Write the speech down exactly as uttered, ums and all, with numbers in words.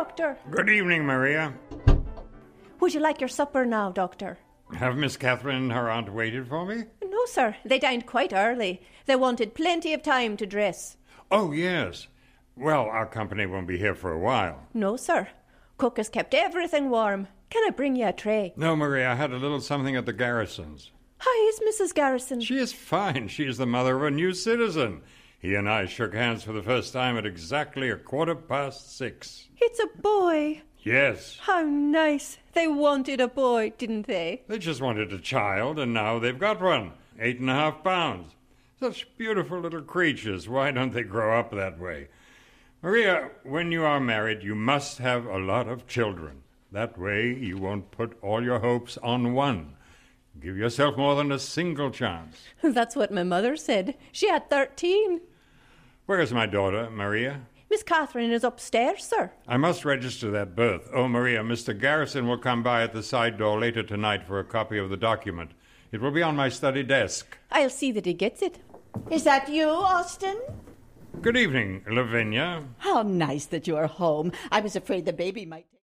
Doctor. Good evening, Maria. Would you like your supper now, Doctor? Have Miss Catherine and her aunt waited for me? No, sir. They dined quite early. They wanted plenty of time to dress. Oh, yes. Well, our company won't be here for a while. No, sir. Cook has kept everything warm. Can I bring you a tray? No, Maria, I had a little something at the Garrisons. How is Missus Garrison? She is fine. She is the mother of a new citizen. He and I shook hands for the first time at exactly a quarter past six. It's a boy. Yes. How nice. They wanted a boy, didn't they? They just wanted a child, and now they've got one. Eight and a half pounds. Such beautiful little creatures. Why don't they grow up that way? Maria, when you are married, you must have a lot of children. That way you won't put all your hopes on one. Give yourself more than a single chance. That's what my mother said. She had thirteen. Where is my daughter, Maria? Miss Catherine is upstairs, sir. I must register that birth. Oh, Maria, Mister Garrison will come by at the side door later tonight for a copy of the document. It will be on my study desk. I'll see that he gets it. Is that you, Austin? Good evening, Lavinia. How nice that you are home. I was afraid the baby might...